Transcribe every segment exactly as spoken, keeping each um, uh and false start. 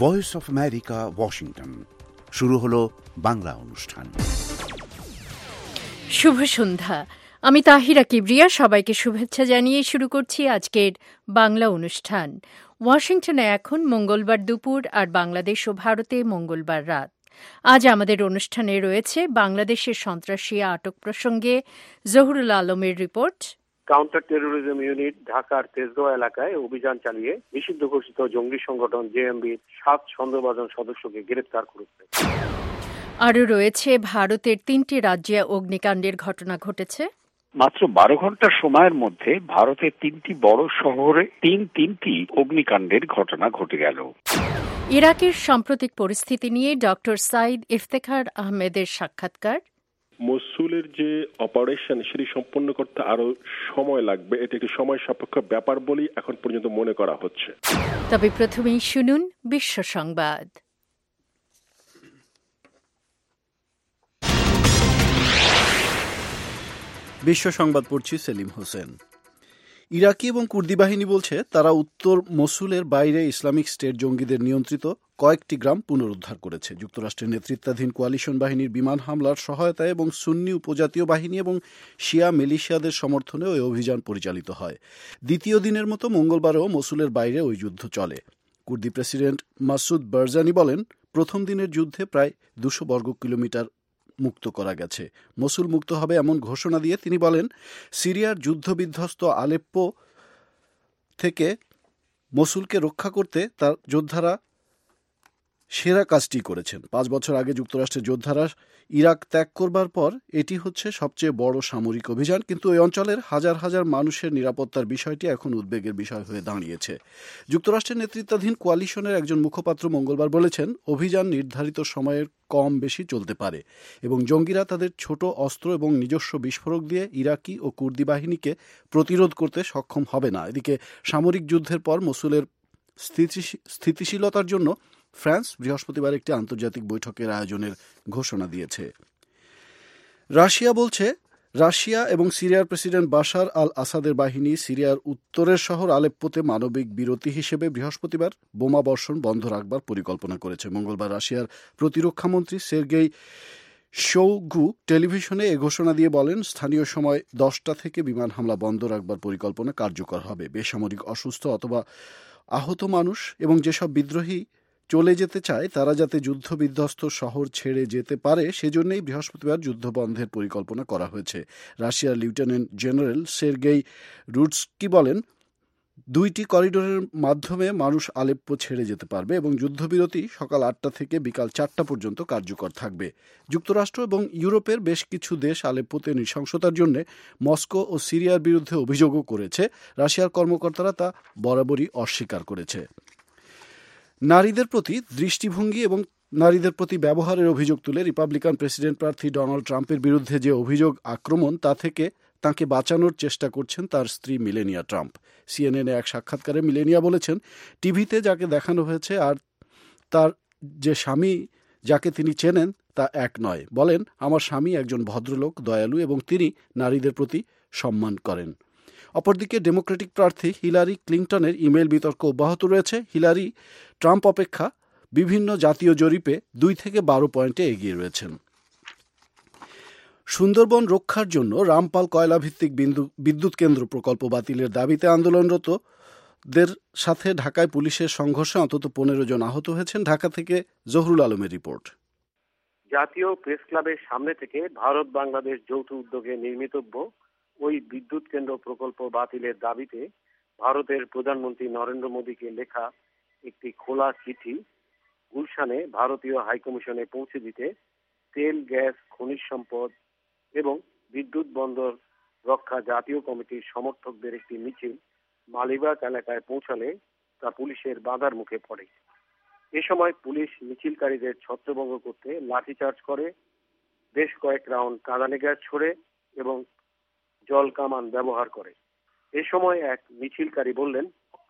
Voice of America, Washington. শুরু হলো বাংলা অনুষ্ঠান। শুভ সন্ধ্যা। আমি তাহিরা কিবরিয়া সবাইকে শুভেচ্ছা জানিয়ে শুরু করছি আজকের বাংলা অনুষ্ঠান। ওয়াশিংটনে এখন মঙ্গলবার দুপুর আর বাংলাদেশ ও ভারতে মঙ্গলবার রাত। আজ আমাদের অনুষ্ঠানে রয়েছে বাংলাদেশের সন্ত্রাসী আটক প্রসঙ্গে জহুরুল আলমের রিপোর্ট। কাউন্টার টেরোরিজম ইউনিট ঢাকার তেজগাঁও এলাকায় অভিযান চালিয়ে নিষিদ্ধ ঘোষিত জঙ্গি সংগঠন জেএমবির সাত সন্দেহভাজন সদস্যকে গ্রেফতার করেছে। আরও রয়েছে ভারতের তিনটি রাজ্যে অগ্নিকাণ্ডের ঘটনা ঘটেছে। মাত্র বারো ঘন্টার সময়ের মধ্যে ভারতের তিনটি বড় শহরে তিন তিনটি অগ্নিকাণ্ডের ঘটনা ঘটে গেল। ইরাকের সাম্প্রতিক পরিস্থিতি নিয়ে ডক্টর সাইদ ইফতেখার আহমেদের সাক্ষাৎকার। মসুলের যে অপারেশন সেটি সম্পন্ন করতে আরো সময় লাগবে, এটা একটি সময় সাপেক্ষ ব্যাপার বলেই এখন পর্যন্ত মনে করা হচ্ছে। তবে প্রথমেই শুনুন বিশ্ব সংবাদ। বিশ্ব সংবাদ পড়ছি সেলিম হোসেন। ইরাকি এবং কুর্দি বাহিনী বলছে তারা উত্তর মসুলের বাইরে ইসলামিক স্টেট জঙ্গিদের নিয়ন্ত্রিত কয়েকটি গ্রাম পুনরুদ্ধার করেছে। যুক্তরাষ্ট্রের নেতৃত্বাধীন কোয়ালিশন বাহিনীর বিমান হামলার সহায়তায় এবং সুন্নি উপজাতীয় বাহিনী এবং শিয়া মিলিশিয়াদের সমর্থনে ওই অভিযান পরিচালিত হয়। দ্বিতীয় দিনের মতো মঙ্গলবারেও মসুলের বাইরে ওই যুদ্ধ চলে। কুর্দি প্রেসিডেন্ট মাসুদ বারজানি বলেন, প্রথম দিনের যুদ্ধে প্রায় দুশো বর্গ কিলোমিটার মুক্ত করা গেছে। মসুল মুক্ত হবে এমন ঘোষণা দিয়ে তিনি বলেন, সিরিয়ার যুদ্ধবিধ্বস্ত আলেপ্পো থেকে মসুলকে রক্ষা করতে তার যোদ্ধারা সেরা কাজটি করেছেন। পাঁচ বছর আগে যুক্তরাষ্ট্রের যোদ্ধারা ইরাক ত্যাগ করবার পর এটি হচ্ছে সবচেয়ে বড় সামরিক অভিযান, কিন্তু এই অঞ্চলের হাজার হাজার মানুষের নিরাপত্তার বিষয়টি এখন উদ্বেগের বিষয় হয়ে দাঁড়িয়েছে। যুক্তরাষ্ট্রের নেতৃত্বাধীন কোয়ালিশনের একজন মুখপাত্র মঙ্গলবার বলেছেন, অভিযান নির্ধারিত সময়ের কম বেশি চলতে পারে এবং জঙ্গিরা তাদের ছোট অস্ত্র এবং নিজস্ব বিস্ফোরক দিয়ে ইরাকি ও কুর্দি বাহিনীকে প্রতিরোধ করতে সক্ষম হবে না। এদিকে সামরিক যুদ্ধের পর মসুলের স্থিতিশীলতার জন্য ফ্রান্স বৃহস্পতিবার একটি আন্তর্জাতিক বৈঠকের আয়োজনের ঘোষণা দিয়েছে। রাশিয়া বলছে, রাশিয়া এবং সিরিয়ার প্রেসিডেন্ট বাশার আল আসাদের বাহিনী সিরিয়ার উত্তরের শহর আলেপ্পোতে মানবিক বিরতি হিসেবে বৃহস্পতিবার বোমা বর্ষণ বন্ধ রাখবার পরিকল্পনা করেছে। মঙ্গলবার রাশিয়ার প্রতিরক্ষামন্ত্রী সের্গেই শোইগু টেলিভিশনে এ ঘোষণা দিয়ে বলেন, স্থানীয় সময় দশটা থেকে বিমান হামলা বন্ধ রাখবার পরিকল্পনা কার্যকর হবে। বেসামরিক অসুস্থ অথবা আহত মানুষ এবং যেসব বিদ্রোহী চলে যেতে চায় তারা যাতে যুদ্ধবিধ্বস্ত শহর ছেড়ে যেতে পারে সেজন্যই বৃহস্পতিবার যুদ্ধ বন্ধের পরিকল্পনা করা হয়েছে। রাশিয়ার লেফটেন্যান্ট জেনারেল সের্গেই রুটস্কি বলেন, দুইটি করিডোরের মাধ্যমে মানুষ আলেপ্পো ছেড়ে যেতে পারবে এবং যুদ্ধবিরতি সকাল আটটা থেকে বিকাল চারটা পর্যন্ত কার্যকর থাকবে। যুক্তরাষ্ট্র এবং ইউরোপের বেশ কিছু দেশ আলেপ্পোতে নৃশংসতার জন্য মস্কো ও সিরিয়ার বিরুদ্ধে অভিযোগও করেছে। রাশিয়ার কর্মকর্তারা তা বরাবরই অস্বীকার করেছে। নারীদের প্রতি দৃষ্টিভঙ্গি এবং নারীদের প্রতি ব্যবহারের অভিযোগ তুলে রিপাবলিকান প্রেসিডেন্ট প্রার্থী ডোনাল্ড ট্রাম্পের বিরুদ্ধে যে অভিযোগ আক্রমণ, তা থেকে তাঁকে বাঁচানোর চেষ্টা করছেন তার স্ত্রী মেলেনিয়া ট্রাম্প। সিএনএনে এক সাক্ষাৎকারে মেলেনিয়া বলেছেন, টিভিতে যাকে দেখানো হয়েছে আর তার যে স্বামী যাকে তিনি চেনেন তা এক নয়। বলেন, আমার স্বামী একজন ভদ্রলোক, দয়ালু এবং তিনি নারীদের প্রতি সম্মান করেন। অপরদিকে ডেমোক্রেটিক প্রার্থী হিলারি ক্লিন্টনের ইমেল বিতর্ক অব্যাহত রয়েছে। হিলারি ট্রাম্প অপেক্ষা বিভিন্ন জাতীয় জরিপে দুই থেকে বারো পয়েন্টে এগিয়ে রয়েছেন। সুন্দরবন রক্ষার জন্য রামপাল কয়লাভিত্তিক বিদ্যুৎ কেন্দ্র প্রকল্প বাতিলের দাবিতে আন্দোলনরতদের সাথে ঢাকায় পুলিশের সংঘর্ষে অন্তত পনেরো জন আহত হয়েছেন। ঢাকা থেকে জহুরুল আলমের রিপোর্ট। জাতীয় প্রেস ক্লাবের সামনে থেকে ভারত বাংলাদেশ যৌথ উদ্যোগে নির্মিতব্য ওই বিদ্যুৎ কেন্দ্র প্রকল্প বাতিলের দাবিতে ভারতের প্রধানমন্ত্রী নরেন্দ্র মোদীকে লেখা একটি খোলা চিঠি গুলশানে ভারতীয় হাইকমিশনে পৌঁছে দিতে তেল, গ্যাস, খনিজ সম্পদ এবং বিদ্যুৎ বন্দর রক্ষা জাতীয় কমিটির সমর্থকদের একটি মিছিল মালিবাগ এলাকায় পৌঁছালে তা পুলিশের বাধার মুখে পড়ে। এ সময় পুলিশ মিছিলকারীদের ছত্রভঙ্গ করতে লাঠিচার্জ করে, বেশ কয়েক রাউন্ড কাঁদানে গ্যাস ছোড়ে এবং জল কামান ব্যবহার করে। এ সময় এক মিছিলকারী বললেন,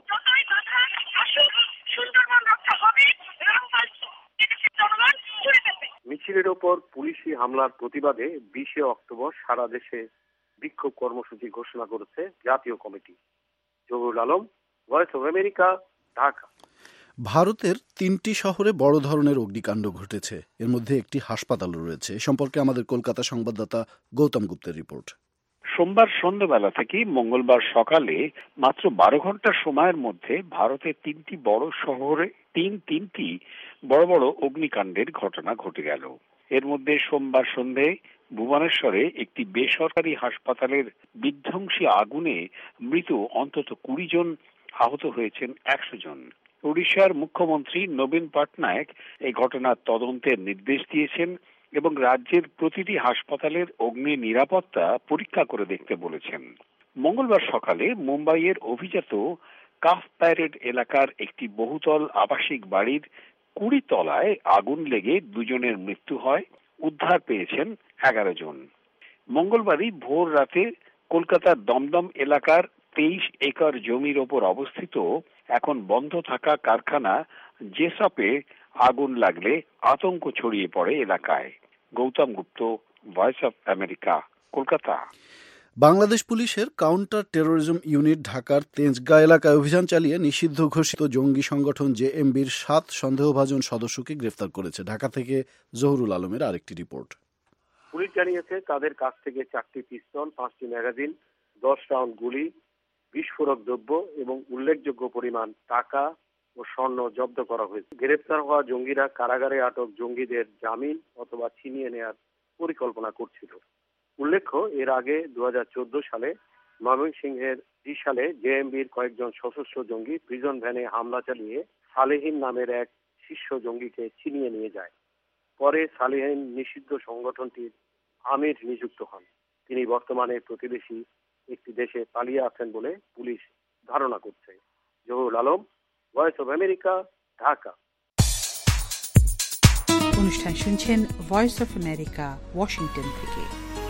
মিছিলের ওপর পুলিশি হামলার প্রতিবাদে বিশে অক্টোবর সারা দেশে বিক্ষোভ কর্মসূচি ঘোষণা করেছে জাতীয় কমিটি। Zahurul Alam, voice of America, Dhaka. ভারতের তিনটি শহরে বড় ধরনের অগ্নিকাণ্ড ঘটেছে, এর মধ্যে একটি হাসপাতালও রয়েছে। এ সম্পর্কে আমাদের কলকাতা সংবাদদাতা গৌতম গুপ্তের রিপোর্ট। সোমবার সন্ধ্যাবেলা থেকে মঙ্গলবার সকালে মাত্র বারো ঘন্টার সময়ের মধ্যে ভারতের তিনটি বড় শহরে তিন তিনটি বড় বড় অগ্নিকাণ্ডের ঘটনা ঘটে গেল। এর মধ্যে সোমবার সন্ধে ভুবনেশ্বরে একটি বেসরকারি হাসপাতালের বিধ্বংসী আগুনে মৃত অন্তত কুড়ি জন, আহত হয়েছেন একশো জন। ওড়িশার মুখ্যমন্ত্রী নবীন পটনায়ক এই ঘটনার তদন্তের নির্দেশ দিয়েছেন এবং রাজ্যের প্রতিটি হাসপাতালের অগ্নি নিরাপত্তা পরীক্ষা করে দেখতে বলেছেন। মঙ্গলবার সকালে মুম্বাইয়ের অভিজাত কাফ প্যারেড এলাকার একটি বহুতল আবাসিক বাড়ির কুড়ি তলায় আগুন লেগে দুজনের মৃত্যু হয়, উদ্ধার পেয়েছেন এগারো জন। মঙ্গলবারই ভোর রাতে কলকাতার দমদম এলাকার তেইশ একর জমির ওপর অবস্থিত এখন বন্ধ থাকা কারখানা জেসপে আগুন লাগলে আতঙ্ক ছড়িয়ে পড়ে এলাকায়। Gautam Gupta, voice of America, Kolkata. Bangladesh পুলিশের কাউন্টার টেরোরিজম ইউনিট ঢাকার তেজগাঁ এলাকায় অভিযান চালিয়ে নিষিদ্ধ ঘোষিত জঙ্গি সংগঠন জেএমবির সাত সন্দেহভাজন সদস্যকে গ্রেফতার করেছে। ঢাকা থেকে জহুরুল আলমের আরেকটি রিপোর্ট। পুলিশ জানিয়েছে তাদের কাছ থেকে চারটি পিস্তল, পাঁচটি ম্যাগাজিন, দশ রাউন্ড গুলি, বিস্ফোরক দ্রব্য এবং উল্লেখযোগ্য পরিমাণ টাকা ও স্বর্ণ জব্দ করা হয়েছে। গ্রেফতার হওয়া জঙ্গিরা কারাগারে আটক জঙ্গিদের জামিন অথবা ছিনিয়ে নেওয়ার পরিকল্পনা করছিল। উল্লেখ্য, এর আগে দু হাজার চোদ্দ সালে ময়মনসিংহের ত্রিশালে জেএমবির কয়েকজন সশস্ত্র জঙ্গি প্রিজন ভ্যানে হামলা চালিয়ে সালেহীন নামের এক শীর্ষ জঙ্গিকে ছিনিয়ে নিয়ে যায়। পরে সালেহীন নিষিদ্ধ সংগঠনটির আমির নিযুক্ত হন। তিনি বর্তমানে প্রতিবেশী একটি দেশে পালিয়ে আছেন বলে পুলিশ ধারণা করছে। Zahurul Alam, voice of America, Dhaka. অনুষ্ঠান শুনছেন ভয়েস অফ আমেরিকা, ওয়াশিংটন থেকে।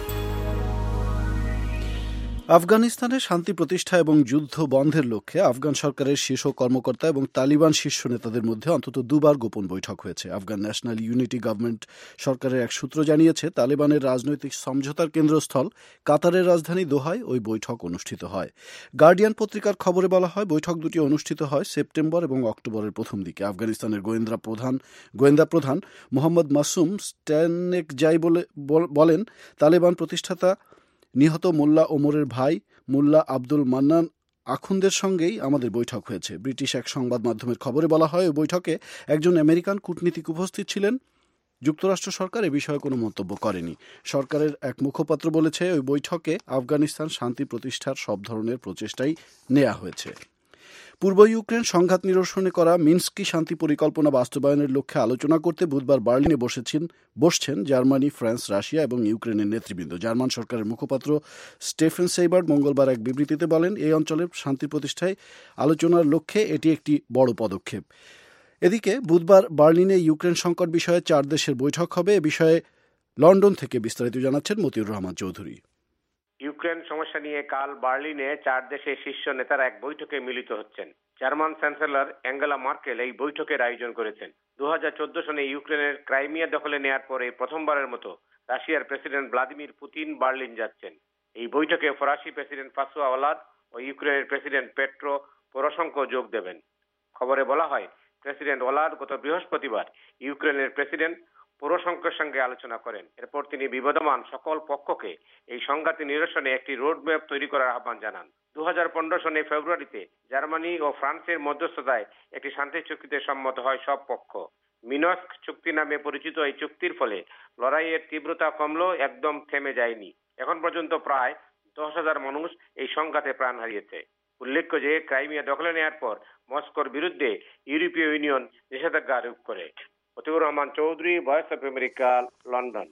আফগানিস্তানে শান্তি প্রতিষ্ঠা এবং যুদ্ধ বন্ধের লক্ষ্যে আফগান সরকারের শীর্ষ কর্মকর্তা এবং তালিবান শীর্ষ নেতাদের মধ্যে অন্তত দুবার গোপন বৈঠক হয়েছে। আফগান ন্যাশনাল ইউনিটি গভর্নমেন্ট সরকারের এক সূত্র জানিয়েছে, তালেবানের রাজনৈতিক সমঝোতার কেন্দ্রস্থল কাতারের রাজধানী দোহায় ওই বৈঠক অনুষ্ঠিত হয়। গার্ডিয়ান পত্রিকার খবরে বলা হয়, বৈঠক দুটি অনুষ্ঠিত হয় সেপ্টেম্বর এবং অক্টোবরের প্রথম দিকে। আফগানিস্তানের গোয়েন্দা প্রধান গোয়েন্দা প্রধান মোহাম্মদ মাসুম স্ট্যানেকজাই বলেন, তালেবান প্রতিষ্ঠাতা নিহত মোল্লা ওমরের ভাই মোল্লা আব্দুল মান্নান আখুন্দের সঙ্গেই আমাদের বৈঠক হয়েছে। ব্রিটিশ এক সংবাদ মাধ্যমের খবরে বলা হয়, ওই বৈঠকে একজন আমেরিকান কূটনীতিক উপস্থিত ছিলেন। যুক্তরাষ্ট্র সরকার এ বিষয়ে কোনো মন্তব্য করেনি। সরকারের এক মুখপাত্র বলেছে, ওই বৈঠকে আফগানিস্তান শান্তি প্রতিষ্ঠার সব ধরনের প্রচেষ্টাই নেওয়া হয়েছে। পূর্ব ইউক্রেন সংঘাত নিরসনে করা মিনস্কি শান্তি পরিকল্পনা বাস্তবায়নের লক্ষ্যে আলোচনা করতে বুধবার বার্লিনে বসেছেন বসছেন জার্মানি, ফ্রান্স, রাশিয়া এবং ইউক্রেনের নেতৃবৃন্দ। জার্মান সরকারের মুখপাত্র স্টেফেন সেইবার্ট মঙ্গলবার এক বিবৃতিতে বলেন, এই অঞ্চলের শান্তি প্রতিষ্ঠায় আলোচনার লক্ষ্যে এটি একটি বড় পদক্ষেপ। এদিকে বুধবার বার্লিনে ইউক্রেন সংকট বিষয়ে চার দেশের বৈঠক হবে। এ বিষয়ে লন্ডন থেকে বিস্তারিত জানাচ্ছেন মতিউর রহমান চৌধুরী। ইউক্রেন সমস্যা নিয়ে কাল বার্লিনে চার দেশের শীর্ষ নেতারা এক বৈঠকে মিলিত হচ্ছেন। জার্মান চ্যান্সেলর অ্যাঙ্গেলা মার্কেল এই বৈঠকের আয়োজন করেছেন। দু হাজার চোদ্দ সনে ইউক্রেনের ক্রাইমিয়া দখলে নেওয়ার পরে প্রথমবারের মতো রাশিয়ার প্রেসিডেন্ট ভ্লাদিমির পুতিন বার্লিন যাচ্ছেন। এই বৈঠকে ফরাসি প্রেসিডেন্ট ফাসুয়া ওলাদ ও ইউক্রেনের প্রেসিডেন্ট পেট্রো পরোশঙ্কো যোগ দেবেন। খবরে বলা হয়, প্রেসিডেন্ট ওলাদ গত বৃহস্পতিবার ইউক্রেনের প্রেসিডেন্ট পরোশঙ্কোর সঙ্গে আলোচনা করেন। এরপর তিনি বিবদমান সকল পক্ষকে এই সংঘাতে নিরসনে একটি রোডম্যাপ তৈরি করার আহ্বান জানান। দু হাজার পনেরো সনে ফেব্রুয়ারিতে জার্মানি ও ফ্রান্সের মধ্যস্থতায় একটি শান্তি চুক্তিতে সম্মত হয় সব পক্ষ। মিনস্ক চুক্তি নামে পরিচিত এই চুক্তির ফলে লড়াইয়ের তীব্রতা কমলেও একদম থেমে যায়নি। এখন পর্যন্ত প্রায় দশ হাজার মানুষ এই সংঘাতে প্রাণ হারিয়েছে। উল্লেখ্য যে ক্রাইমিয়া দখলে নেওয়ার পর মস্কোর বিরুদ্ধে ইউরোপীয় ইউনিয়ন নিষেধাজ্ঞা আরোপ করে। Matiur Rahman Chowdhury, voice of America, London.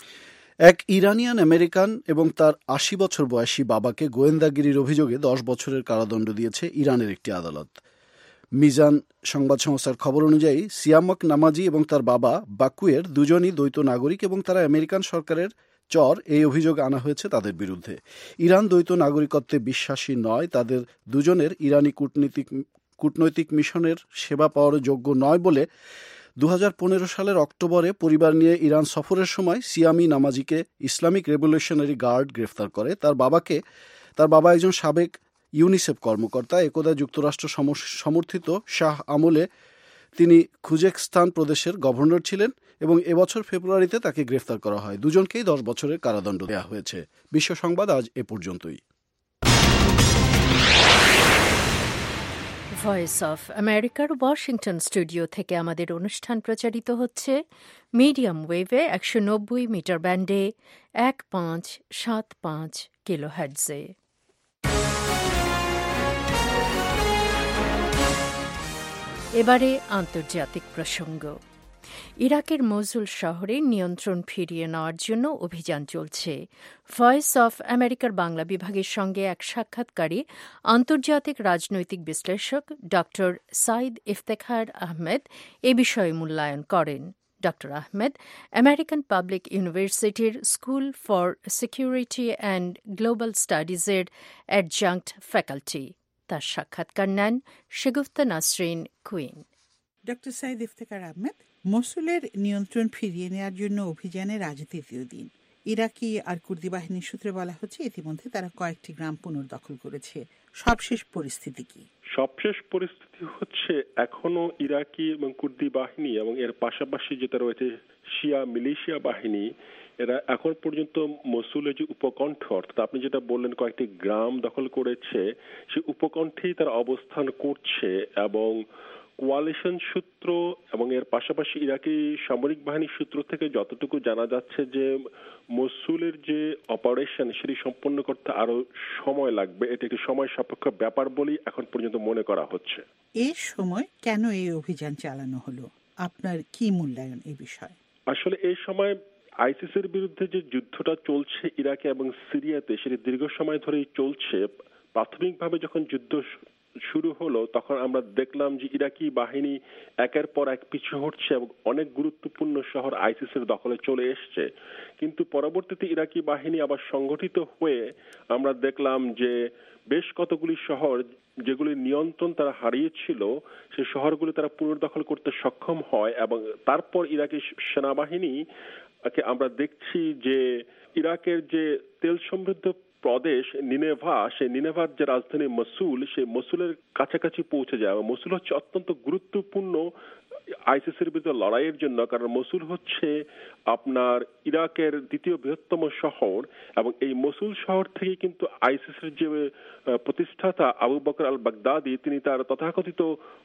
এক ইরানিয়ান আমেরিকান এবং তার আশি বছর বয়সী বাবাকে গোয়েন্দাগিরির অভিযোগে দশ বছরের কারাদণ্ড দিয়েছে ইরানের একটি আদালত। মিজান সংবাদ সংস্থার খবর অনুযায়ী সিয়ামক নামাজি এবং তার বাবা বাকুয়ের দুজনই দ্বৈত নাগরিক এবং তারা আমেরিকান সরকারের চর এই অভিযোগ আনা হয়েছে তাদের বিরুদ্ধে। ইরান দ্বৈত নাগরিকত্বে বিশ্বাসী নয়, তাদের দুজনের ইরানি কূটনীতিক কূটনৈতিক মিশনের সেবা পাওয়ার যোগ্য নয় বলে দু হাজার পনেরো সালের অক্টোবরে পরিবার নিয়ে ইরান সফরের সময় সিয়ামি নামাজিকে ইসলামিক রেভলিউশনারি গার্ড গ্রেফতার করে। তার বাবাকে তার বাবা একজন সাবেক ইউনিসেফ কর্মকর্তা। একদা যুক্তরাষ্ট্র সমর্থিত শাহ আমলে তিনি খুজেকস্তান প্রদেশের গভর্নর ছিলেন এবং এবছর ফেব্রুয়ারিতে তাকে গ্রেফতার করা হয়। দুজনকেই দশ বছরের কারাদণ্ড দেওয়া হয়েছে। বিশ্ব সংবাদ আজ এ পর্যন্তই। ভয়েস অফ আমেরিকার ওয়াশিংটন স্টুডিও থেকে আমাদের অনুষ্ঠান প্রচারিত হচ্ছে মিডিয়াম ওয়েভে একশো নব্বই মিটার ব্যান্ডে এক পাঁচ সাত পাঁচ কিলো হার্টজে। এবারে আন্তর্জাতিক প্রসঙ্গ। ইরাকের মসুল শহরে নিয়ন্ত্রণ ফিরিয়ে নেওয়ার জন্য অভিযান চলছে। ভয়েস অফ আমেরিকার বাংলা বিভাগের সঙ্গে এক সাক্ষাৎকারে আন্তর্জাতিক রাজনৈতিক বিশ্লেষক ড সাইদ ইফতেখার আহমেদ এ বিষয়ে মূল্যায়ন করেন। ড আহমেদ আমেরিকান পাবলিক ইউনিভার্সিটির school for security and global স্টাডিজের অ্যাডজাঙ্ক্ট ফ্যাকাল্টি। তার সাক্ষাৎকার নেন শেগুফতা নাসরিন কুইন। ড সাইদ ইফতেখার আহমেদ, মসুলের নিয়ন্ত্রণ ফিরিয়ে নেওয়ার জন্য অভিযানের আজ তৃতীয় দিন। ইরাকি আর কুর্দি বাহিনীর সূত্রে বলা হচ্ছে ইতিমধ্যে তারা কয়েকটি গ্রাম পুনর্দখল করেছে। সবশেষ পরিস্থিতি কি? সবশেষ পরিস্থিতি হচ্ছে এখনো ইরাকি এবং কুর্দি বাহিনী এবং এর পাশাপাশি যেটা রয়েছে শিয়া মিলিশিয়া বাহিনী, এরা এখন পর্যন্ত মসুলের যে উপকণ্ঠ, অর্থাৎ আপনি যেটা বললেন কয়েকটি গ্রাম দখল করেছে, সেই উপকণ্ঠেই তারা অবস্থান করছে। এবং কোয়ালিশন সূত্র এবং এর পাশাপাশি ইরাকি সামরিক বাহিনীর সূত্র থেকে যতটুকু জানা যাচ্ছে যে মসুলের যে অপারেশন সেটি সম্পন্ন করতে আরো সময় লাগবে। এটা একটি সময় সাপেক্ষ ব্যাপার বলেই এখন পর্যন্ত মনে করা হচ্ছে। এই সময় কেন এই অভিযান চালানো হলো? আপনার কি মূল্যায়ন এই বিষয়ে? আসলে এই সময় আইসিসের বিরুদ্ধে যে যুদ্ধটা চলছে ইরাকে এবং সিরিয়াতে, সেটি দীর্ঘ সময় ধরেই চলছে। প্রাথমিকভাবে যখন যুদ্ধ শুরু হলো তখন আমরা দেখলাম যে ইরাকি বাহিনী একের পর এক পিছু হটছে এবং অনেক গুরুত্বপূর্ণ শহর আইসিসের দখলে চলে এসছে। কিন্তু পরবর্তীতে ইরাকি বাহিনী আবার সংগঠিত হয়ে আমরা দেখলাম যে বেশ কতগুলি শহর যেগুলির নিয়ন্ত্রণ তারা হারিয়েছিল, সেই শহরগুলি তারা পুনর্দখল করতে সক্ষম হয়। এবং তারপর ইরাকি সেনাবাহিনী আমরা দেখছি যে ইরাকের যে তেল সমৃদ্ধ প্রদেশ নিনেভা, সেই নিনেভার যে রাজধানী মসুল, সেই মসুলের কাছাকাছি পৌঁছে যায়। মসুল হচ্ছে অত্যন্ত গুরুত্বপূর্ণ আইসিসের বিরুদ্ধে লড়াইয়ের জন্য, কারণ মসুল হচ্ছে আপনার ইরাকের দ্বিতীয় বৃহত্তম শহর এবং এই মসুল শহর থেকে কিন্তু আইসিসের যে প্রতিষ্ঠাতা আবু বকর আল বাগদাদি তিনি তার তথাকথিত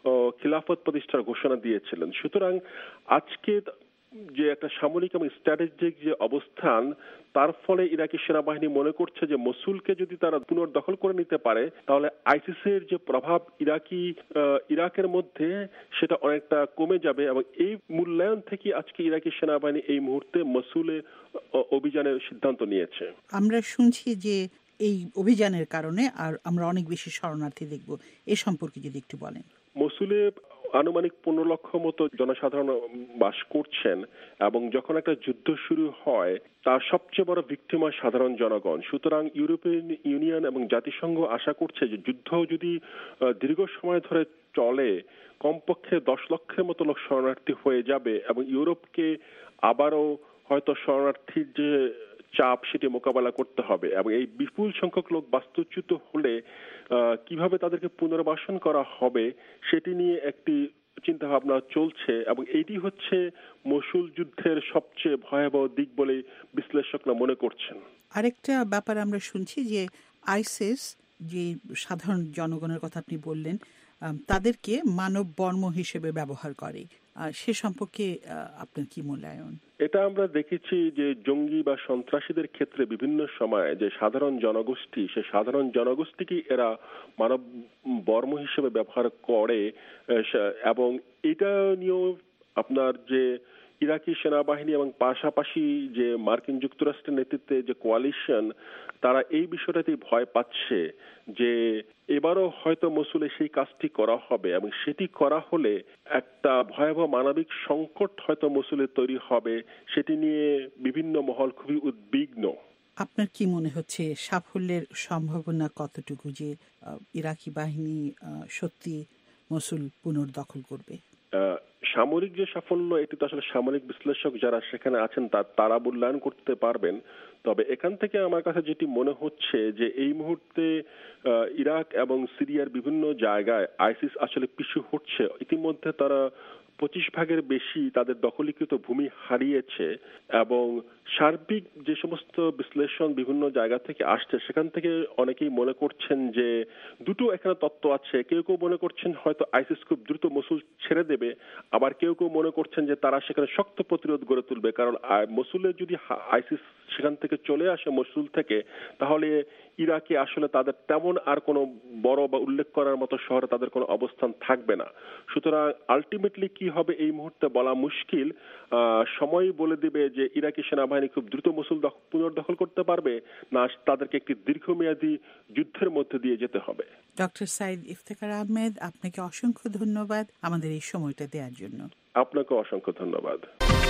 খিলাফত প্রতিষ্ঠার ঘোষণা দিয়েছিলেন। সুতরাং আজকে যে একটা সামরিক এবং স্ট্র্যাটেজিক যে অবস্থান, তার ফলে ইরাকি সেনাবাহিনী মনে করছে যে মসুলকে যদি তারা পুনর্দখল করে নিতে পারে তাহলে আইসিসের যে প্রভাব ইরাকি ইরাকের মধ্যে সেটা অনেকটা কমে যাবে। এবং এই মূল্যায়ন থেকে আজকে ইরাকি সেনাবাহিনী এই মুহূর্তে মসুলে অভিযানের সিদ্ধান্ত নিয়েছে। আমরা শুনছি যে এই অভিযানের কারণে আর আমরা অনেক বেশি শরণার্থী দেখব, এ সম্পর্কে যদি একটু বলেন। মসুলে আনুমানিক পনেরো লক্ষ মতো জনসাধারণ বাস করছেন এবং যখন একটা যুদ্ধ শুরু হয় তার সবচেয়ে বড় ভিকটিম হয় সাধারণ জনগণ। সুতরাং ইউরোপিয়ান ইউনিয়ন এবং জাতিসংঘ আশা করছে যে যুদ্ধ যদি দীর্ঘ সময় ধরে চলে কমপক্ষে দশ লক্ষের মতো লোক শরণার্থী হয়ে যাবে এবং ইউরোপকে আবারও হয়তো শরণার্থীর যে চাপ সেটি মোকাবেলা করতে হবে। এবং এই বিপুল সংখ্যক লোক বাস্তুচ্যুত হলে কিভাবে তাদেরকে পুনর্বাসন করা হবে সেটি নিয়ে একটি চিন্তা ভাবনা চলছে এবং এটি হচ্ছে মসুল যুদ্ধের সবচেয়ে ভয়াবহ দিক বলে বিশ্লেষকরা মনে করছেন। আরেকটা ব্যাপার আমরা শুনছি যে আইসিস যে সাধারণ জনগণের কথা আপনি বললেন তাদেরকে মানব বর্ম হিসেবে ব্যবহার করে, সে সম্পর্কে আপনার কি মূল্যায়ন? এটা আমরা দেখেছি যে জঙ্গি বা সন্ত্রাসীদের ক্ষেত্রে বিভিন্ন সময় যে সাধারণ জনগোষ্ঠী, সে সাধারণ জনগোষ্ঠীকে এরা মানব বর্ম হিসেবে ব্যবহার করে। এবং এটা নিয়েও আপনার যে ইরাকি সেনাবাহিনী এবং পাশাপাশি যে মার্কিন যুক্তরাষ্ট্রের নেতৃত্বে যে কোয়ালিশন, তারা এই বিষয়টাতেই ভয় পাচ্ছে যে এবারও হয়তো মসুলে সেই কাজটি করা হবে এবং সেটি করা হলে একটা ভয়াবহ মানবিক সংকট হয়তো মসুলে তৈরি হবে। সেটি নিয়ে বিভিন্ন মহল খুবই উদ্বিগ্ন। আপনার কি মনে হচ্ছে সাফল্যের সম্ভাবনা কতটুকু যে ইরাকি বাহিনী সত্যি মসুল পুনর্দখল করবে? সামরিক যে সাফল্য, এটি তো আসলে সামরিক বিশ্লেষক যারা সেখানে আছেন তারা মূল্যায়ন করতে পারবেন। তবে এখান থেকে আমার কাছে যেটি মনে হচ্ছে যে এই মুহূর্তে ইরাক এবং সিরিয়ার বিভিন্ন জায়গায় আইসিস আসলে পিছু হটছে। ইতিমধ্যে তারা পঁচিশ ভাগের বেশি তাদের দখলীকৃত ভূমি হারিয়েছে এবং সার্বিক যে সমস্ত বিশ্লেষণ বিভিন্ন জায়গা থেকে আসছে সেখান থেকে অনেকেই মনে করছেন যে দুটো এখানে তত্ত্ব আছে। কেউ কেউ মনে করছেন হয়তো আইসিস খুব দ্রুত মসুল ছেড়ে দেবে, আবার কেউ কেউ মনে করছেন যে তারা সেখানে শক্ত প্রতিরোধ গড়ে তুলবে। কারণ মসুলে যদি আইসিস সেখান থেকে চলে আসে মসুল থেকে, তাহলে ইরাকে আসলে তাদের তেমন আর কোনো বড় বা উল্লেখ করার মতো শহরে তাদের কোনো অবস্থান থাকবে না। সুতরাং আলটিমেটলি কি হবে এই মুহূর্তে বলা মুশকিল। সময় বলে দিবে যে ইরাকি সেনাবাহিনী খুব দ্রুত মসুল পুনর্দখল করতে পারবে না তাদেরকে একটি দীর্ঘমেয়াদী যুদ্ধের মধ্যে দিয়ে যেতে হবে। ডক্টর সাইদ ইফতেখার আহমেদ, আপনাকে অসংখ্য ধন্যবাদ আমাদের এই সময়টা দেওয়ার জন্য। আপনাকে অসংখ্য ধন্যবাদ।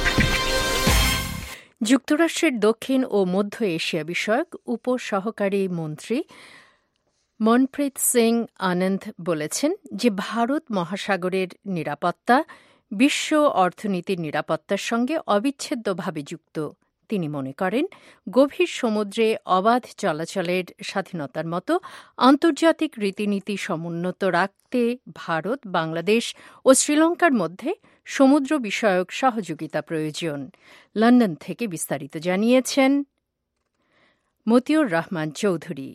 যুক্তরাষ্ট্রের দক্ষিণ ও মধ্য এশিয়া বিষয়ক উপসহকারী মন্ত্রী মনপ্রীত সিং আনন্দ বলেছেন যে ভারত মহাসাগরের নিরাপত্তা বিশ্ব অর্থনীতির নিরাপত্তার সঙ্গে অবিচ্ছেদ্যভাবে যুক্ত। তিনি মনে করেন গভীর সমুদ্রে অবাধ চলাচলের স্বাধীনতার মতো আন্তর্জাতিক রীতিনীতি সমুন্নত রাখতে ভারত, বাংলাদেশ ও শ্রীলঙ্কার মধ্যে সমুদ্র বিষয়ক সহযোগিতা প্রয়োজন। লন্ডন থেকে বিস্তারিত জানিয়েছেন মতিউর রহমান চৌধুরী।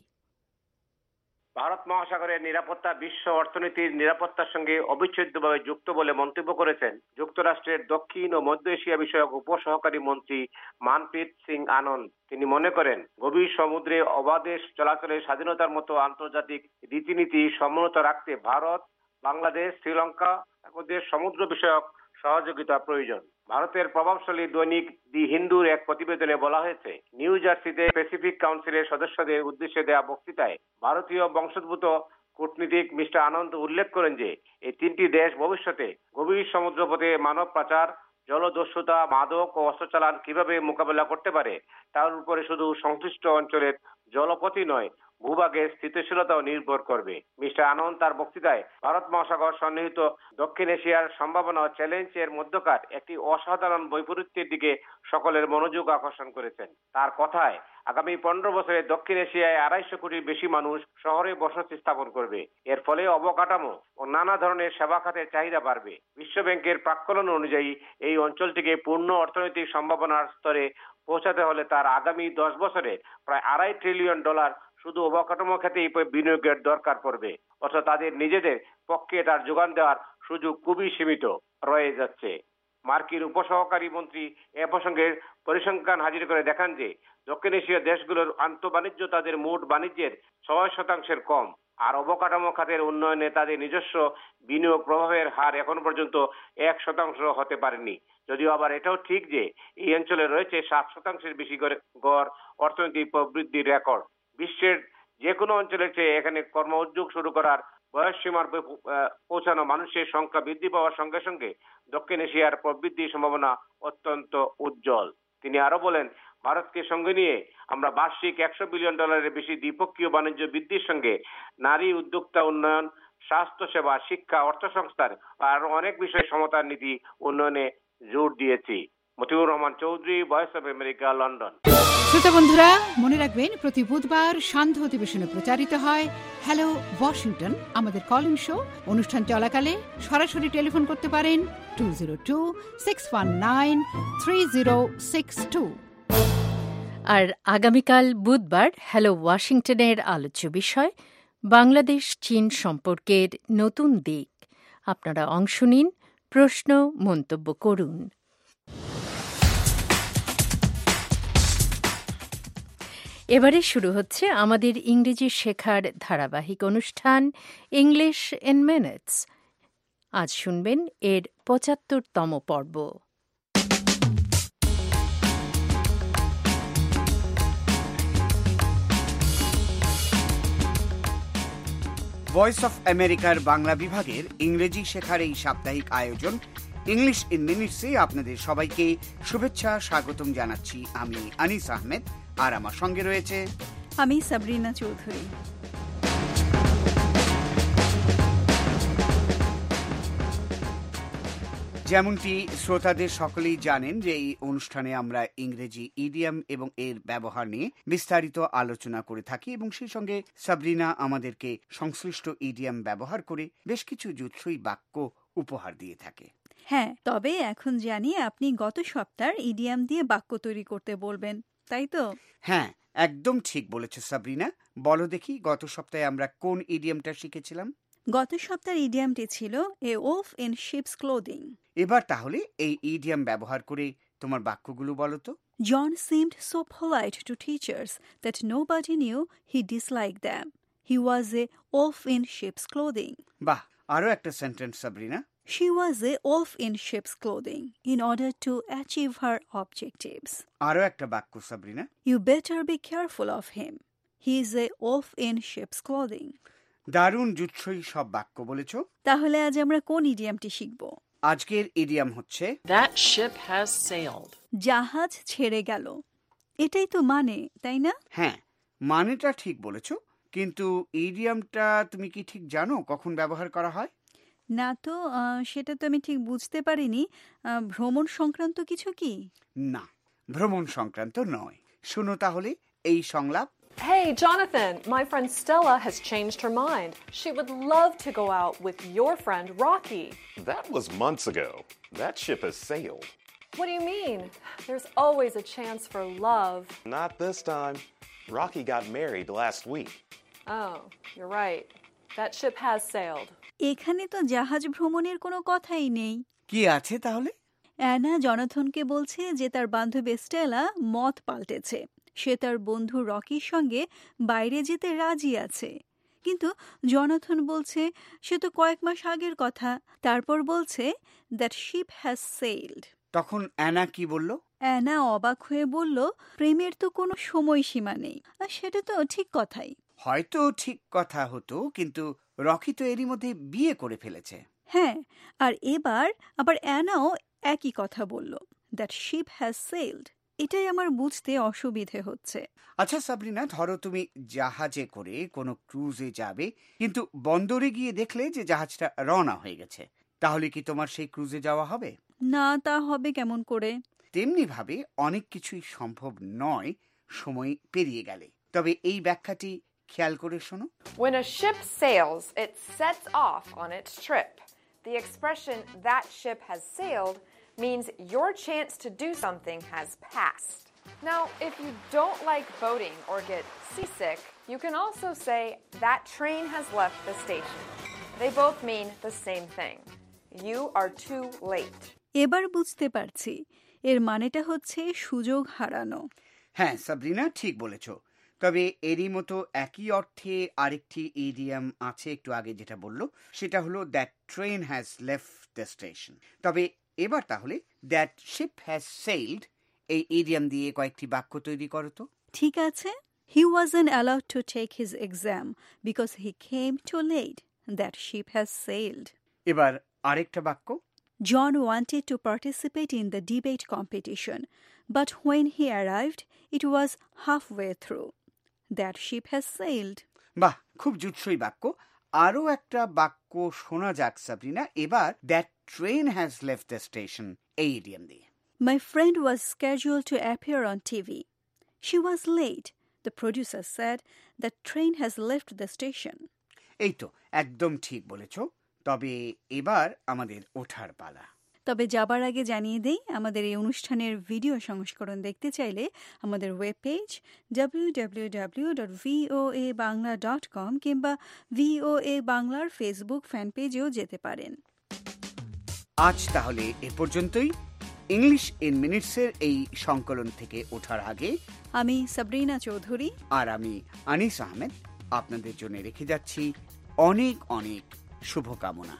ভারত মহাসাগরের নিরাপত্তা বিশ্ব অর্থনীতির নিরাপত্তার সঙ্গে অবিচ্ছেদ্যভাবে যুক্ত বলে মন্তব্য করেছেন যুক্তরাষ্ট্রের দক্ষিণ ও মধ্য এশিয়া বিষয়ক উপসহকারী মন্ত্রী মনপ্রীত সিং আনন্দ। তিনি মনে করেন গভীর সমুদ্রে অবাধে চলাচলের স্বাধীনতার মতো আন্তর্জাতিক রীতিনীতি সমুন্নত রাখতে ভারত, বাংলাদেশ, শ্রীলঙ্কা ওদের সমুদ্র বিষয়ক সহযোগিতা প্রয়োজন। ভারতের প্রভাবশালী দৈনিক দি হিন্দুর এক প্রতিবেদনে বলা হয়েছে, নিউ জার্সিতে প্যাসিফিক কাউন্সিলের সদস্যদের উদ্দেশ্যে দেওয়া বক্তৃতায় ভারতীয় বংশোদ্ভূত কূটনীতিক মিস্টার আনন্দ উল্লেখ করেন যে এই তিনটি দেশ ভবিষ্যতে গভীর সমুদ্রপথে মানব পাচার, জলদস্যুতা, মাদক ও অস্ত্র চালান কিভাবে মোকাবেলা করতে পারে তার উপরে শুধু সংশ্লিষ্ট অঞ্চলের জলপথই নয়, ভূভাগের স্থিতিশীলতাও নির্ভর করবে। মিস্টার আনন্দ তার বক্তৃতায় ভারত মহাসাগর সন্নিহিত দক্ষিণ এশিয়ার সম্ভাবনা ও চ্যালেঞ্জ এর মধ্যকার একটি অসাধারণ বৈপরীত্যের দিকে সকলের মনোযোগ আকর্ষণ করেছেন। তার কথায় আগামী পনেরো বছরে দক্ষিণ এশিয়ায় আড়াইশো কোটির বেশি মানুষ শহরে বসতি স্থাপন করবে। এর ফলে অবকাঠামো ও নানা ধরনের সেবা খাতের চাহিদা বাড়বে। বিশ্ব ব্যাংকের প্রাক্কলন অনুযায়ী এই অঞ্চলটিকে পূর্ণ অর্থনৈতিক সম্ভাবনার স্তরে পৌঁছাতে হলে তার আগামী দশ বছরে প্রায় আড়াই ট্রিলিয়ন ডলার শুধু অবকাঠামো খাতেই বিনিয়োগের দরকার পড়বে। অর্থাৎ তাদের নিজেদের পক্ষে তার যোগান দেওয়ার সুযোগ খুবই সীমিত রয়ে যাচ্ছে। মার্কিন উপসহকারী মন্ত্রী এ প্রসঙ্গে পরিসংখ্যান হাজির করে দেখান যে দক্ষিণ এশীয় দেশগুলোর আন্তঃবাণিজ্য তাদের মোট বাণিজ্যের ছয় শতাংশের কম, আর অবকাঠামো খাতের উন্নয়নে তাদের নিজস্ব বিনিয়োগ প্রভাবের হার এখন পর্যন্ত এক শতাংশ হতে পারেনি। যদিও আবার এটাও ঠিক যে এই অঞ্চলে রয়েছে সাত শতাংশের বেশি গড় অর্থনৈতিক প্রবৃদ্ধির রেকর্ড। বিশ্বের যে কোনো অঞ্চলের চেয়ে এখানে কর্ম উদ্যোগ শুরু করার বয়স সীমার পৌঁছানো মানুষের সংখ্যা বৃদ্ধি পাওয়ার সঙ্গে সঙ্গে দক্ষিণ এশিয়ার প্রবৃদ্ধির সম্ভাবনা অত্যন্ত উজ্জ্বল। তিনি আরো বলেন, ভারতকে সঙ্গে নিয়ে আমরা বার্ষিক একশো বিলিয়ন ডলারের বেশি দ্বিপক্ষীয় বাণিজ্য বৃদ্ধির সঙ্গে নারী উদ্যোক্তা উন্নয়ন, স্বাস্থ্য সেবা, শিক্ষা, অর্থসংস্থান আর অনেক বিষয়ে সমতার নীতি উন্নয়নে জোর দিয়েছি। Matiur Rahman Chowdhury, voice of America, London. শ্রোতা বন্ধুরা, মনে রাখবেন প্রতি বুধবার সান্ধ্য অধিবেশনে প্রচারিত হয় হ্যালো ওয়াশিংটন আমাদের কলিং শো। অনুষ্ঠান চলাকালে সরাসরি টেলিফোন করতে পারেন two zero two six one nine three zero six two. আর আগামীকাল বুধবার হ্যালো ওয়াশিংটনের আলোচ্য বিষয় বাংলাদেশ চীন সম্পর্কের নতুন দিক। আপনারা অংশ নিন, প্রশ্ন মন্তব্য করুন। এবারে শুরু হচ্ছে আমাদের ইংরেজি শেখার ধারাবাহিক অনুষ্ঠান ইংলিশ ইন মিনিটস। আজ শুনবেন এর পঁচাত্তরতম পর্ব। ভয়েস অফ আমেরিকার বাংলা বিভাগের ইংরেজি শেখার এই সাপ্তাহিক আয়োজন ইংলিশ ইন মিনিটসে আপনাদের সবাইকে শুভেচ্ছা স্বাগতম জানাচ্ছি। আমি আনিস আহমেদ, আর আমার সঙ্গে রয়েছে আমি সাবরিনা চৌধুরী। যেমনটি শ্রোতাদের সকলেই জানেন যে এই অনুষ্ঠানে আমরা ইংরেজি ইডিয়াম এবং এর ব্যবহার নিয়ে বিস্তারিত আলোচনা করে থাকি এবং সেই সঙ্গে সাবরিনা আমাদেরকে সংশ্লিষ্ট ইডিয়াম ব্যবহার করে বেশ কিছু জুৎসই বাক্য উপহার দিয়ে থাকে। হ্যাঁ, তবে এখন জানি আপনি গত সপ্তাহের ইডিয়াম দিয়ে বাক্য তৈরি করতে বলবেন, তাই তো? হ্যাঁ, একদম ঠিক বলেছ সাবরিনা। বলো দেখি গত সপ্তাহে আমরা কোন ইডিয়ামটা শিখেছিলাম? গত সপ্তাহের ইডিয়ামটি ছিল a wolf in sheep's clothing. এবার তাহলে এই ইডিয়াম ব্যবহার করে তোমার বাক্যগুলো বলো তো। John seemed so polite to teachers that nobody knew he disliked them. He was a wolf in sheep's clothing. বাহ, আরো একটা sentence Sabrina. She was a wolf in sheep's clothing in order to achieve her objectives. আরো একটা বাক্য Sabrina. You better be careful of him. He is a wolf in sheep's clothing. দারুণ জুৎসই সব বাক্য বলেছো। তাহলে আজ আমরা কোন ইডিয়ামটি শিখব? আজকের ইডিয়াম হচ্ছে That ship has sailed. জাহাজ ছেড়ে গেল। এটাই তো মানে, তাই না? হ্যাঁ, মানেটা ঠিক বলেছো, কিন্তু ইডিয়ামটা তুমি কি ঠিক জানো কখন ব্যবহার করা হয়? না তো, সেটা তো আমি ঠিক বুঝতে পারিনি। ভ্রমণ সংক্রান্ত কিছু কি? না, ভ্রমণ সংক্রান্ত নয়। শোনো তাহলে এই সংলাপ। Hey, Jonathan, my friend Stella has changed her mind. She would love to go out with your friend Rocky. That was months ago. That ship has sailed. What do you mean? There's always a chance for love. Not this time. Rocky got married last week. Oh, you're right. That ship has sailed. এখানে তো জাহাজ ভ্রমণের কোনো কথাই নেই। কি আছে তাহলে? অ্যানা জনাথনকে বলছে যে তার বান্ধবী স্টেলা মত পাল্টেছে। সে তার বন্ধু রকির সঙ্গে বাইরে যেতে রাজি আছে, কিন্তু জনাথন বলছে সে তো কয়েক মাস আগের কথা। তারপর বলছে দ্যাট শিপ হ্যাজ সেইলড। তখন অ্যানা কি বলল? অ্যানা অবাক হয়ে বলল, প্রেমের তো কোনো সময়সীমা নেই। আর সেটা তো ঠিক কথাই। হয়তো ঠিক কথা হতো, কিন্তু রকি তো এরই মধ্যে বিয়ে করে ফেলেছে। হ্যাঁ, আর এবার আবার অ্যানাও একই কথা বলল, দ্যাট শিপ হ্যাজ সেইলড। এটাই আমার বুঝতে অসুবিধে হচ্ছে। আচ্ছা সাবরিনা, ধরো তুমি জাহাজে করে কোনো ক্রুজে যাবে, কিন্তু বন্দরে গিয়ে দেখলে যে জাহাজটা রওনা হয়ে গেছে, তাহলে কি তোমার সেই ক্রুজে যাওয়া হবে? না, তা হবে কেমন করে? তেমনি ভাবে অনেক কিছুই সম্ভব নয় সময় পেরিয়ে গেলে। তবে এই ব্যাখ্যাটি খেয়াল করে শোনো। When a ship sails, it sets off on its trip. The expression that ship has sailed means your chance to do something has passed. Now, if you don't like boating or get seasick, you can also say that train has left the station. They both mean the same thing. You are too late. এবার বুঝতে পারছি, এর মানেটা হচ্ছে সুযোগ হারানো। হ্যাঁ সাবরিনা, ঠিক বলেছ। তবে এরই মতো একই অর্থে আরেকটি ইডিয়াম আছে একটু আগে যেটা বললো, সেটা হলো that train has left the station. তবে এবার তাহলে দ্যাট শিপ হ্যাজ সেইলড এই ইডিয়াম দিয়ে কয়েকটি বাক্য তৈরি করো তো। ঠিক আছে। He wasn't allowed to take his exam because he came too late. That ship has sailed. এবার আরেকটা বাক্য। John wanted to participate in the debate competition, but when he arrived, it was halfway through. That ship has sailed. বাহ, খুব জুৎসই বাক্য। আরো একটা বাক্য শোনা যাক সাবরিনা। এবার that train has left the station এই ইডিয়াম দিয়ে। My friend was scheduled to appear on T V. She was late. The producer said the train has left the station. এই তো একদম ঠিক বলেছ। তবে এবার আমাদের ওঠার পালা। তবে যাবার আগে জানিয়ে দেই, আমাদের এই অনুষ্ঠানের ভিডিও সংস্করণ দেখতে চাইলে আমাদের web page W W W dot VOA Bangla dot com কিংবা ভিওএ বাংলার ফেসবুক ফ্যান পেজেও যেতে পারেন। আজ তাহলে এ পর্যন্তই। ইংলিশ ইন মিনিটসের এই সংকলন থেকে ওঠার আগে আমি সাবরিনা চৌধুরী আর আমি আনিস আহমেদ আপনাদের জন্য রেখে যাচ্ছি অনেক অনেক শুভকামনা।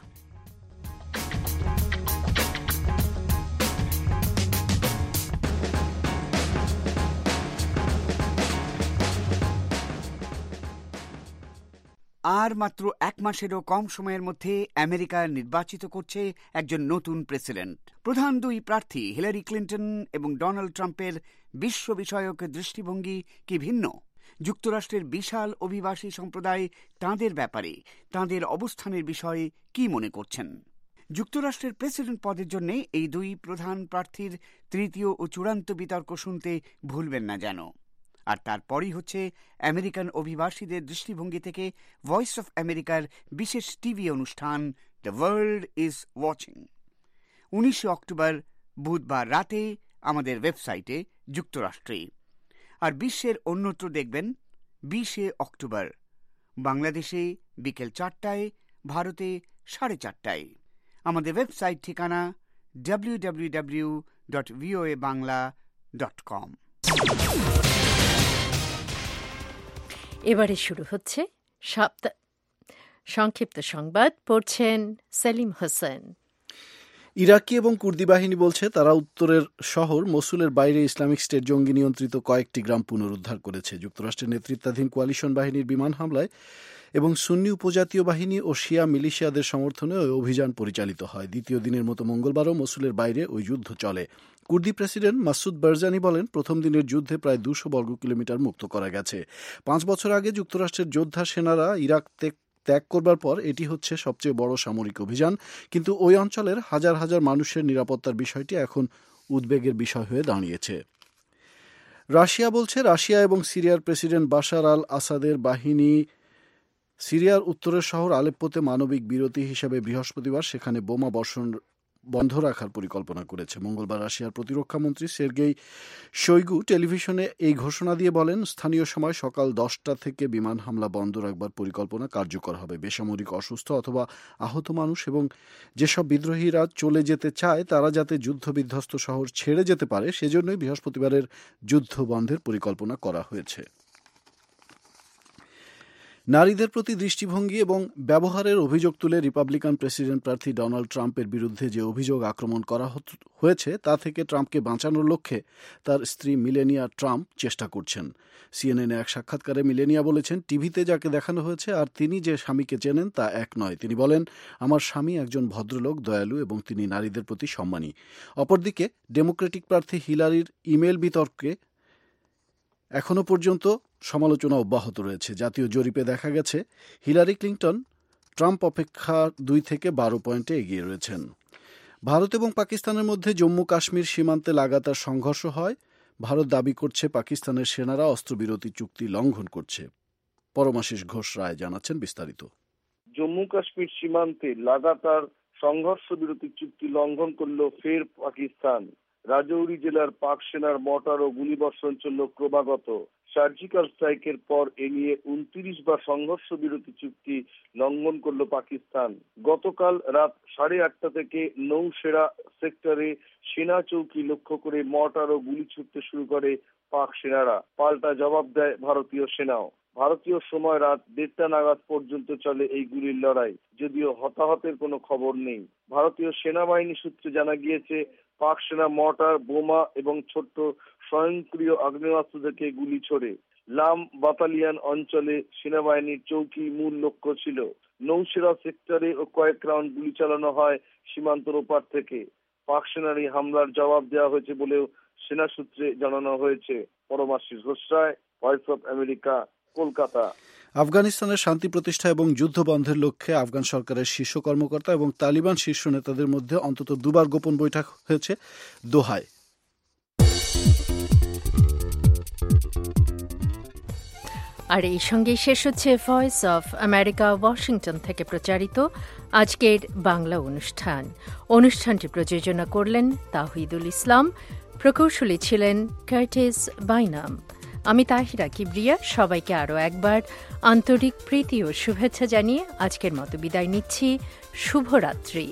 আর মাত্র এক মাসেরও কম সময়ের মধ্যে আমেরিকা নির্বাচিত করছে একজন নতুন প্রেসিডেন্ট। প্রধান দুই প্রার্থী হিলারি ক্লিন্টন এবং ডোনাল্ড ট্রাম্পের বিশ্ব বিষয়ক দৃষ্টিভঙ্গি কি ভিন্ন? যুক্তরাষ্ট্রের বিশাল অভিবাসী সম্প্রদায় তাঁদের ব্যাপারে তাঁদের অবস্থানের বিষয়ে কি মনে করছেন? যুক্তরাষ্ট্রের প্রেসিডেন্ট পদের জন্য এই দুই প্রধান প্রার্থীর তৃতীয় ও চূড়ান্ত বিতর্ক শুনতে ভুলবেন না যেন। আর তারপরই হচ্ছে আমেরিকান অভিবাসীদের দৃষ্টিভঙ্গি থেকে ভয়েস অফ আমেরিকার বিশেষ টিভি অনুষ্ঠান দ্য ওয়ার্ল্ড ইজ ওয়াচিং। উনিশে অক্টোবর বুধবার রাতে আমাদের ওয়েবসাইটে যুক্তরাষ্ট্রে, আর বিশ্বের অন্যত্র দেখবেন বিশে অক্টোবর বাংলাদেশে বিকেল চারটায়, ভারতে সাড়ে চারটায়। আমাদের ওয়েবসাইট ঠিকানা W W W dot VOA Bangla dot com. এবারে শুরু হচ্ছে সংক্ষিপ্ত সংবাদ, পড়ছেন সেলিম হোসেন। ইরাকি এবং কুর্দি বাহিনী বলছে তারা উত্তরের শহর মসুলের বাইরে ইসলামিক স্টেট জঙ্গি নিয়ন্ত্রিত কয়েকটি গ্রাম পুনরুদ্ধার করেছে। যুক্তরাষ্ট্রের নেতৃত্বাধীন কোয়ালিশন বাহিনীর বিমান হামলায় এবং সুন্নি উপজাতীয় বাহিনী ও শিয়া মিলিশিয়াদের সমর্থনে ওই অভিযান পরিচালিত হয়। দ্বিতীয় দিনের মতো মঙ্গলবারও মসুলের বাইরে ওই যুদ্ধ চলে। কুর্দি প্রেসিডেন্ট মাসুদ বারজানি বলেন, প্রথম দিনের যুদ্ধে প্রায় দুশো বর্গ কিলোমিটার মুক্ত করা গেছে। পাঁচ বছর আগে যুক্তরাষ্ট্রের যোদ্ধা সেনারা ইরাক ত্যাগ করবার পর এটি হচ্ছে সবচেয়ে বড় সামরিক অভিযান, কিন্তু ওই অঞ্চলের হাজার হাজার মানুষের নিরাপত্তার বিষয়টি এখন উদ্বেগের বিষয় হয়ে দাঁড়িয়েছে। রাশিয়া বলছে রাশিয়া এবং সিরিয়ার প্রেসিডেন্ট বাশার আল আসাদের বাহিনী সিরিয়ার উত্তরের শহর আলেপ্পোতে মানবিক বিরতি হিসেবে বৃহস্পতিবার সেখানে বোমা বর্ষণ বন্ধ রাখার পরিকল্পনা করেছে। মঙ্গলবার রাশিয়ার প্রতিরক্ষা মন্ত্রী সের্গেই শোইগু টেলিভিশনে এই ঘোষণা দিয়ে বলেন, স্থানীয় সময় সকাল দশটা থেকে বিমান হামলা বন্ধ রাখবার পরিকল্পনা কার্যকর হবে। বেসামরিক অসুস্থ অথবা আহত মানুষ এবং যেসব বিদ্রোহীরা চলে যেতে চায় তারা যাতে যুদ্ধবিধ্বস্ত শহর ছেড়ে যেতে পারে সেজন্যই বৃহস্পতিবারের যুদ্ধ বন্ধের পরিকল্পনা করা হয়েছে। নারীদের প্রতি দৃষ্টিভঙ্গি এবং ব্যবহারের অভিযোগ তুলে রিপাবলিকান প্রেসিডেন্ট প্রার্থী ডোনাল্ড ট্রাম্পের বিরুদ্ধে যে অভিযোগ আক্রমণ করা হয়েছে তা থেকে ট্রাম্পকে বাঁচানোর লক্ষ্যে তার স্ত্রী মিলেনিয়া ট্রাম্প চেষ্টা করছেন। সিএনএনে এক সাক্ষাৎকারে মিলেনিয়া বলেছেন, টিভিতে যাকে দেখানো হয়েছে আর তিনি যে স্বামীকে চেনেন তা এক নয়। তিনি বলেন, আমার স্বামী একজন ভদ্রলোক, দয়ালু এবং তিনি নারীদের প্রতি সম্মানী। অপরদিকে ডেমোক্রেটিক প্রার্থী হিলারির ইমেল বিতর্কে এখনো পর্যন্ত সমালোচনা অব্যাহত রয়েছে। জাতীয় জরিপে দেখা গেছে হিলারি ক্লিন্টন ট্রাম্প অপেক্ষা দুই থেকে বারো পয়েন্টে এগিয়ে রয়েছেন। ভারত এবং পাকিস্তানের মধ্যে জম্মু কাশ্মীর সীমান্তে লাগাতার সংঘর্ষ হয়। ভারত দাবি করছে পাকিস্তানের সেনারা অস্ত্রবিরতি চুক্তি লঙ্ঘন করছে। পরমাশিস ঘোষ রায় জানাচ্ছেন বিস্তারিত। জম্মু কাশ্মীর সীমান্তে লাগাতার সংঘর্ষ বিরতি চুক্তি লঙ্ঘন করল ফের পাকিস্তান। রাজৌরি জেলার পাক সেনার মর্টার ও গুলিবর্ষণ চলল ক্রমাগত। সার্জিক্যাল স্ট্রাইকের পর এ নিয়ে উনত্রিশ বার সংঘর্ষ বিরতি চুক্তি লঙ্ঘন করল পাকিস্তান। গতকাল রাত সাড়ে আটটা থেকে নৌশেরা সেক্টরে সেনা চৌকি লক্ষ্য করে মর্টার ও গুলি ছুটতে শুরু করে পাক সেনারা। পাল্টা জবাব দেয় ভারতীয় সেনাও। ভারতীয় সময় রাত দেড়টা নাগাদ পর্যন্ত চলে এই গুলির লড়াই, যদিও হতাহতের কোনো খবর নেই। ভারতীয় সেনাবাহিনী সূত্রে জানা গিয়েছে, পাক সেনা মর্টার, বোমা এবং ছোট্ট স্বয়ংক্রিয় আগ্নেয়াস্ত্র থেকে গুলি ছোড়ে। লাম বাতালিয়ান অঞ্চলে সেনাবাহিনীর চৌকি মূল লক্ষ্য ছিল। নৌশেরা সেক্টরে ও কয়েক রাউন্ড গুলি চালানো হয় সীমান্তর ওপার থেকে। পাক সেনার এই হামলার জবাব দেওয়া হয়েছে বলেও সেনা সূত্রে জানানো হয়েছে। Paramashis Ghosh Roy, voice of America, Kolkata. আফগানিস্তানের শান্তি প্রতিষ্ঠা এবং যুদ্ধ বন্ধের লক্ষ্যে আফগান সরকারের শীর্ষ কর্মকর্তা এবং তালিবান শীর্ষ নেতাদের মধ্যে অন্তত দুবার গোপন বৈঠক হয়েছে দোহায়। আর এই সঙ্গেই শেষ হচ্ছে ভয়েস অফ আমেরিকা ওয়াশিংটন থেকে প্রচারিত আজকের বাংলা অনুষ্ঠান। অনুষ্ঠানটি প্রযোজনা করলেন তাহিদুল ইসলাম, প্রকৌশলী ছিলেন কার্টিস বাইনাম। আমি তাহিরা কিবরিয়া সবাইকে আরও একবার আন্তরিক প্রীতি ও শুভেচ্ছা জানিয়ে আজকের মতো বিদায় নিচ্ছি। শুভরাত্রি।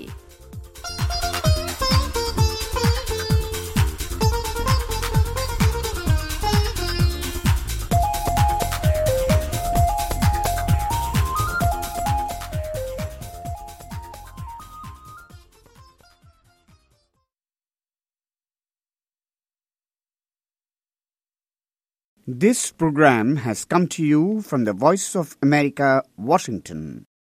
This program has come to you from the Voice of America, Washington.